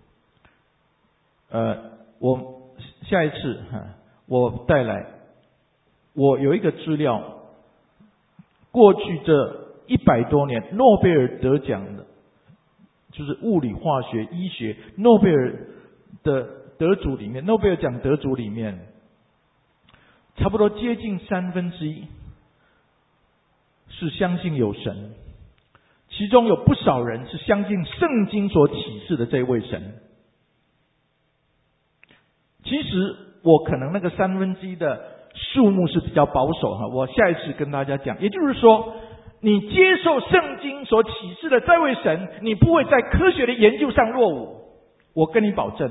呃，我下一次哈，我带来，我有一个资料，过去这一百多年诺贝尔得奖的就是物理、化学、医学诺贝尔的得主里面，诺贝尔奖得主里面，差不多接近三分之一是相信有神，其中有不少人是相信圣经所启示的这位神。其实我可能那个三分之一的数目是比较保守哈，我下一次跟大家讲。也就是说，你接受圣经所启示的这位神，你不会在科学的研究上落伍，我跟你保证。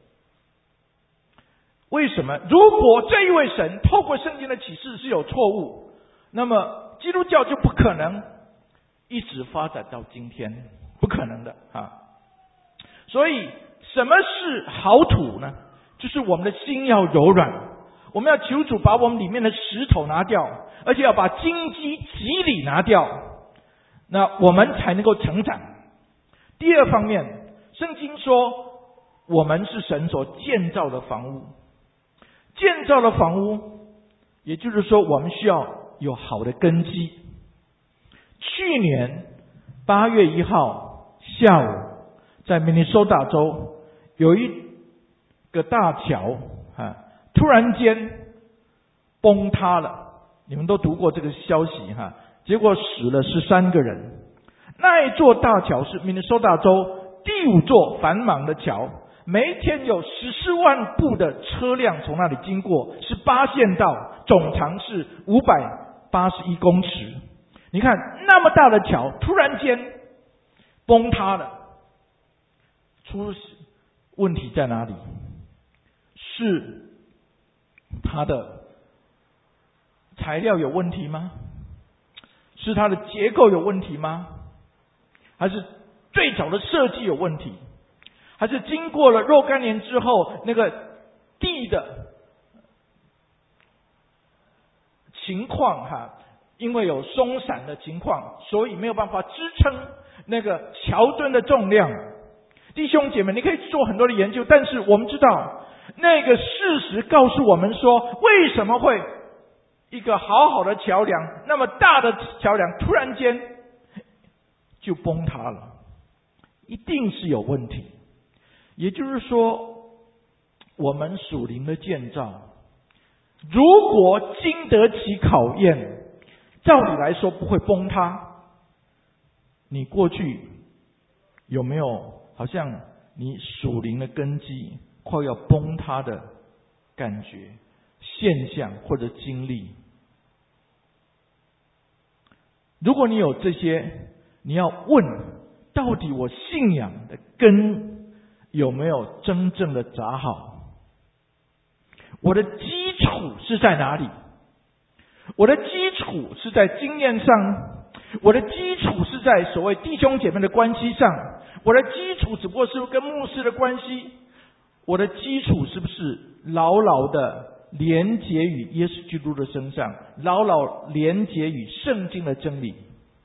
为什么？如果这一位神透过圣经的启示是有错误，那么基督教就不可能一直发展到今天，不可能的啊！所以什么是好土呢？就是我们的心要柔软，我们要求主把我们里面的石头拿掉，而且要把荆棘蒺藜拿掉，那我们才能够成长。第二方面，圣经说我们是神所建造的房屋，建造的房屋，也就是说我们需要有好的根基。去年八月一号下午，在明尼苏达州有一个大桥啊，突然间崩塌了。你们都读过这个消息哈，结果死了十三个人。那一座大桥是明尼苏达州第五座繁忙的桥，每一天有十四万部的车辆从那里经过，是八线道，总长是五百八十一公尺。你看那么大的桥突然间崩塌了，出问题在哪里？是它的材料有问题吗？是它的结构有问题吗？还是最早的设计有问题？还是经过了若干年之后，那个地的情况哈，因为有松散的情况，所以没有办法支撑那个桥墩的重量。弟兄姐妹，你可以做很多的研究，但是我们知道那个事实告诉我们说，为什么会一个好好的桥梁，那么大的桥梁突然间就崩塌了，一定是有问题。也就是说，我们属灵的建造，如果经得起考验，照理来说不会崩塌。你过去有没有好像你属灵的根基快要崩塌的感觉、现象或者经历？如果你有这些，你要问，到底我信仰的根有没有真正的扎好？我的基础是在哪里？我的基础是在经验上，我的基础是在所谓弟兄姐妹的关系上，我的基础只不过是跟牧师的关系，我的基础是不是牢牢的连结于耶稣基督的身上，牢牢连结于圣经的真理？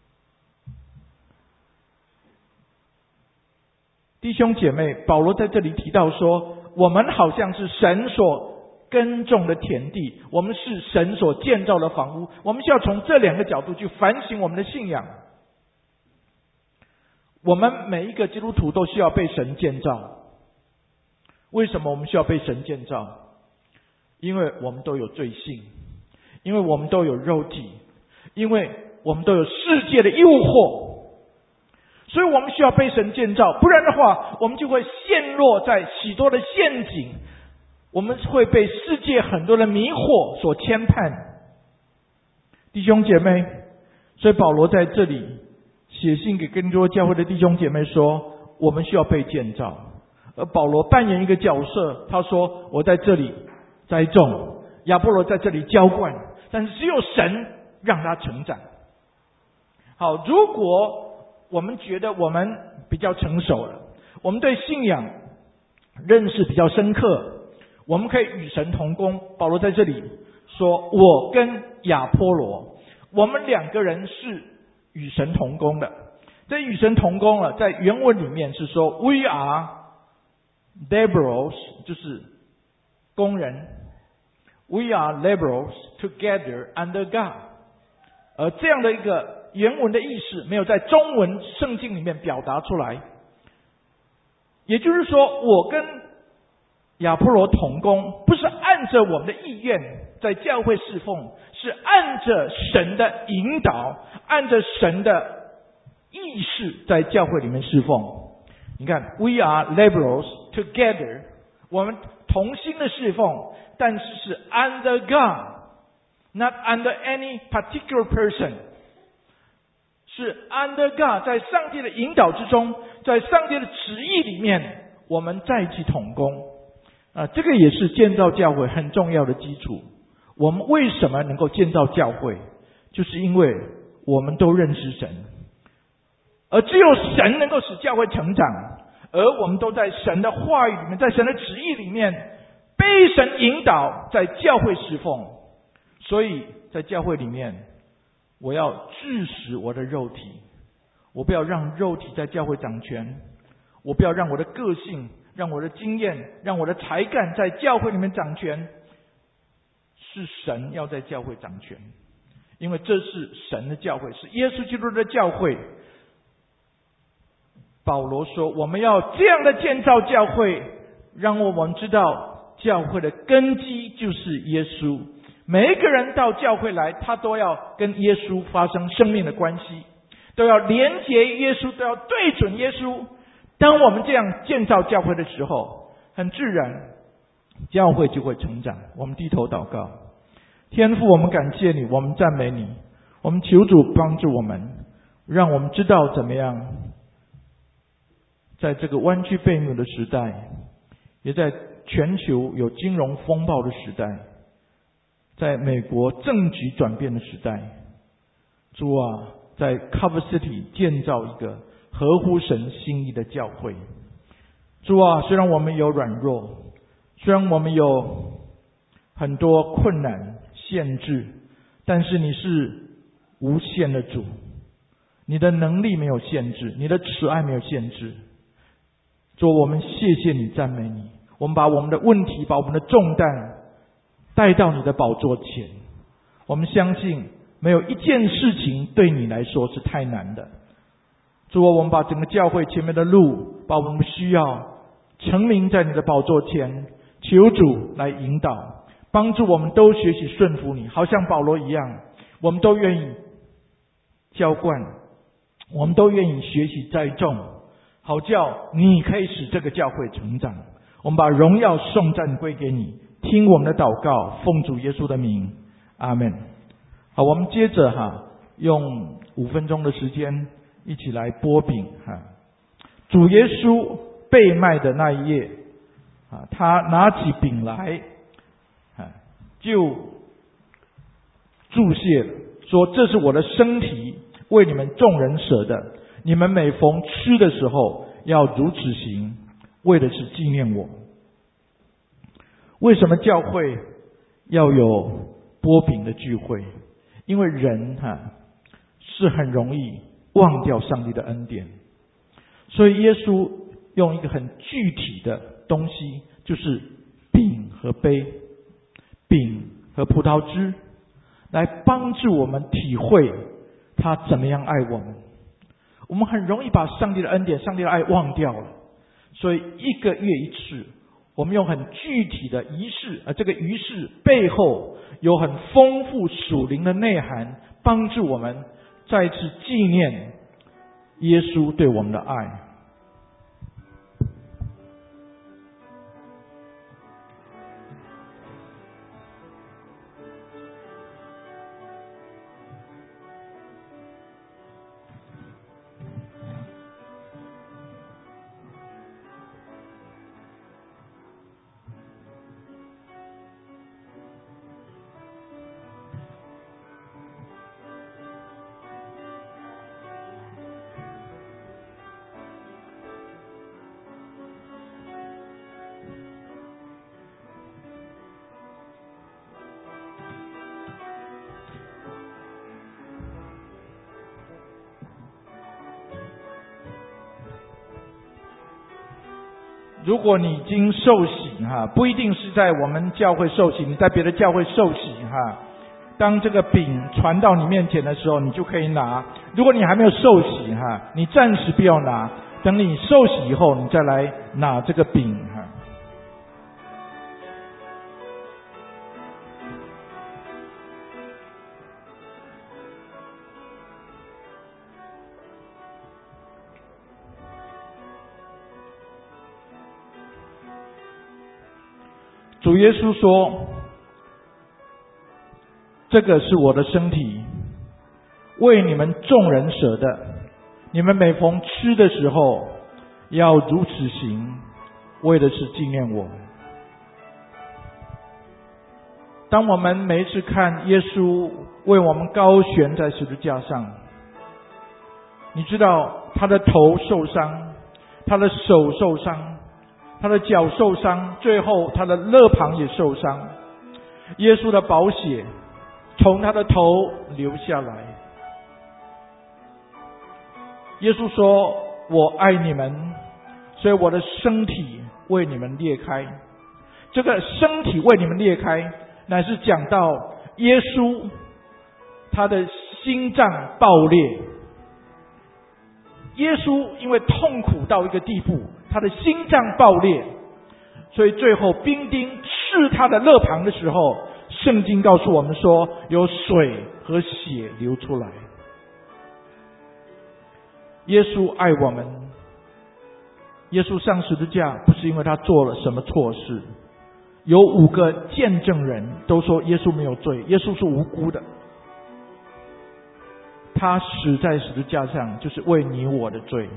弟兄姐妹，保罗在这里提到说，我们好像是神所耕种的田地，我们是神所建造的房屋。我们需要从这两个角度去反省我们的信仰。我们每一个基督徒都需要被神建造。为什么我们需要被神建造？因为我们都有罪性，因为我们都有肉体，因为我们都有世界的诱惑，所以我们需要被神建造。不然的话，我们就会陷落在许多的陷阱，我们会被世界很多的迷惑所牵绊。弟兄姐妹，所以保罗在这里写信给更多教会的弟兄姐妹说，我们需要被建造。而保罗扮演一个角色，他说，我在这里栽种，亚波罗在这里浇灌，但是只有神让他成长。好，如果我们觉得我们比较成熟了，我们对信仰认识比较深刻，我们可以与神同工。保罗在这里说，我跟亚波罗，我们两个人是与神同工的。这与神同工了，在原文里面是说 We are laborers， 就是工人。We are laborers together under God。 而这样的一个原文的意思没有在中文圣经里面表达出来， 也就是说，我跟亚波罗同工，不是按着我们的意愿在教会侍奉，是按着神的引导，按着神的意识在教会里面侍奉。你看 ，We are laborers together， 我们同心的侍奉，但是是 under God，not under any particular person， 是 under God， 在上帝的引导之中，在上帝的旨意里面，我们在一起同工。啊，这个也是建造教会很重要的基础。我们为什么能够建造教会？就是因为我们都认识神，而只有神能够使教会成长，而我们都在神的话语里面，在神的旨意里面被神引导，在教会侍奉。所以在教会里面，我要治死我的肉体，我不要让肉体在教会掌权，我不要让我的个性，让我的经验，让我的才干在教会里面掌权，是神要在教会掌权，因为这是神的教会，是耶稣基督的教会。保罗说，我们要这样的建造教会，让我们知道教会的根基就是耶稣。每一个人到教会来，他都要跟耶稣发生生命的关系，都要连结耶稣，都要对准耶稣。当我们这样建造教会的时候，很自然教会就会成长。我们低头祷告。天父，我们感谢你，我们赞美你，我们求主帮助我们，让我们知道怎么样在这个弯曲背谬的时代，也在全球有金融风暴的时代，在美国政局转变的时代，主啊，在 Cover City 建造一个合乎神心意的教会。主啊，虽然我们有软弱，虽然我们有很多困难限制，但是你是无限的主，你的能力没有限制，你的慈爱没有限制。主，我们谢谢你，赞美你，我们把我们的问题，把我们的重担带到你的宝座前。我们相信没有一件事情对你来说是太难的。主啊，我们把整个教会前面的路，把我们需要成名在你的宝座前，求主来引导，帮助我们都学习顺服你，好像保罗一样，我们都愿意浇灌，我们都愿意学习栽种，好叫你可以使这个教会成长。我们把荣耀颂赞归给你，听我们的祷告，奉主耶稣的名，阿们。好，我们接着哈，用五分钟的时间一起来擘饼哈。主耶稣被卖的那一夜啊，他拿起饼来啊，就注谢了，说这是我的身体，为你们众人舍的，你们每逢吃的时候要如此行，为的是纪念我。为什么教会要有擘饼的聚会？因为人哈、啊、是很容易忘掉上帝的恩典，所以耶稣用一个很具体的东西，就是饼和杯，饼和葡萄汁，来帮助我们体会他怎么样爱我们。我们很容易把上帝的恩典、上帝的爱忘掉了，所以一个月一次，我们用很具体的仪式，而这个仪式背后有很丰富属灵的内涵，帮助我们再次纪念耶稣对我们的爱。如果你已经受洗哈，不一定是在我们教会受洗，你在别的教会受洗哈，当这个饼传到你面前的时候，你就可以拿。如果你还没有受洗哈，你暂时不要拿， 等你受洗以后，你再来拿这个饼哈。主耶稣说，这个是我的身体，为你们众人舍的，你们每逢吃的时候要如此行，为的是纪念我。当我们每一次看耶稣为我们高悬在十字架上，你知道他的头受伤，他的手受伤，他的脚受伤，最后他的肋旁也受伤。耶稣的宝血从他的头流下来。耶稣说，我爱你们，所以我的身体为你们裂开。这个身体为你们裂开，乃是讲到耶稣他的心脏爆裂。耶稣因为痛苦到一个地步，他的心脏爆裂，所以最后兵丁刺他的肋旁的时候，圣经告诉我们说，有水和血流出来。耶稣爱我们，耶稣上十字架不是因为他做了什么错事，有五个见证人都说耶稣没有罪，耶稣是无辜的。他死在十字架上就是为你我的罪。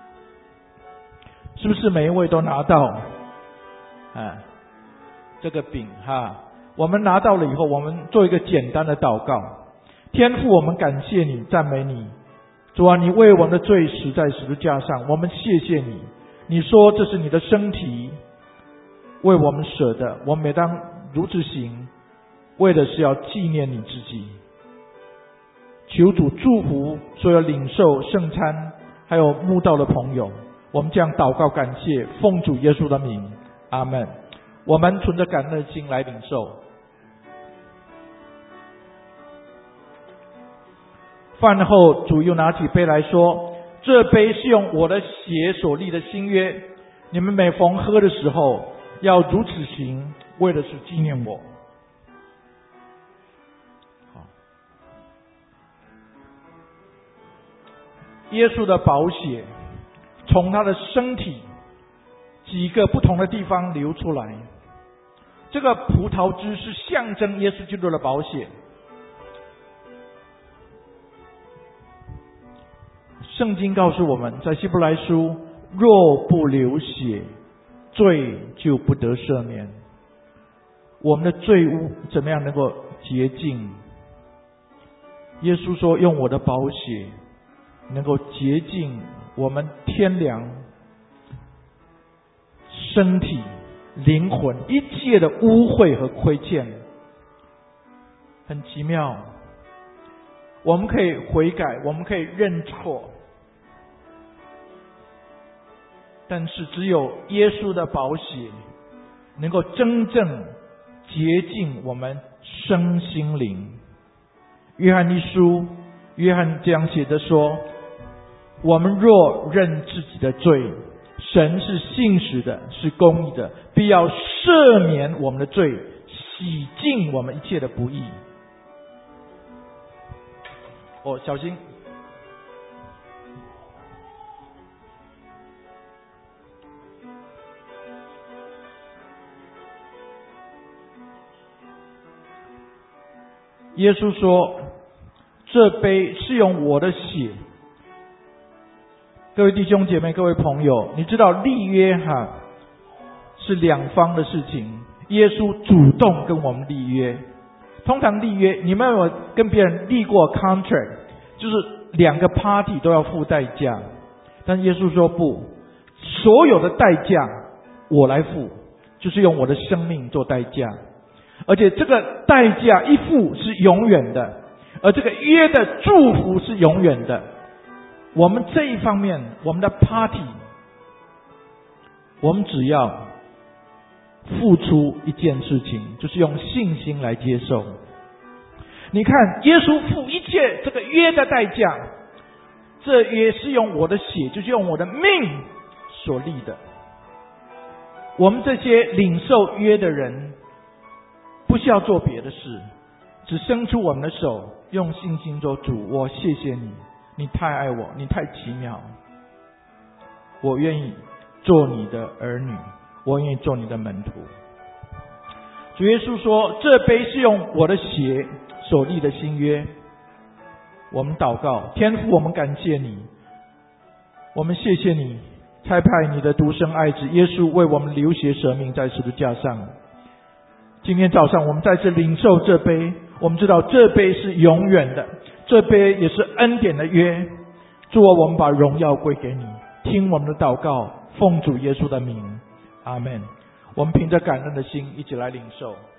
是不是每一位都拿到啊这个饼哈？我们拿到了以后，我们做一个简单的祷告。天父，我们感谢你，赞美你，主啊，你为我们的罪死在十字架上，我们谢谢你。你说这是你的身体，为我们舍的，我们每当如此行，为的是要纪念你自己。求主祝福所有领受圣餐还有慕道的朋友，我们这样祷告感谢，奉主耶稣的名，阿们。我们存着感恩的心来领受。饭后主又拿起杯来说，这杯是用我的血所立的新约，你们每逢喝的时候要如此行，为的是纪念我。好，耶稣的宝血从他的身体几个不同的地方流出来，这个葡萄汁是象征耶稣基督的宝血。圣经告诉我们，在希伯来书，若不流血，罪就不得赦免。我们的罪污怎么样能够洁净？耶稣说，用我的宝血能够洁净我们天良、身体、灵魂一切的污秽和亏欠。很奇妙，我们可以悔改，我们可以认错，但是只有耶稣的宝血能够真正洁净我们身心灵。约翰一书，约翰这样写着说，我们若认自己的罪，神是信实的，是公义的，必要赦免我们的罪，洗净我们一切的不义。哦，小心。耶稣说，这杯是用我的血。各位弟兄姐妹，各位朋友，你知道立约哈是两方的事情，耶稣主动跟我们立约。通常立约，你们有没有跟别人立过 contract， 就是两个 party 都要付代价，但耶稣说不，所有的代价我来付，就是用我的生命做代价，而且这个代价一付是永远的，而这个约的祝福是永远的。我们这一方面，我们的 party， 我们只要付出一件事情，就是用信心来接受。你看，耶稣付一切这个约的代价， 这约是用我的血，就是用我的命所立的。我们这些领受约的人，不需要做别的事，只伸出我们的手，用信心说：主，我谢谢你，你太爱我，你太奇妙，我愿意做你的儿女，我愿意做你的门徒。主耶稣说，这杯是用我的血所立的新约。我们祷告，天父，我们感谢你，我们谢谢你差派你的独生爱子耶稣为我们流血舍命在十字架上。今天早上我们再次领受这杯，我们知道这杯是永远的，这杯也是恩典的约。主啊，我们把荣耀归给你，听我们的祷告，奉主耶稣的名，阿们。我们凭着感恩的心一起来领受。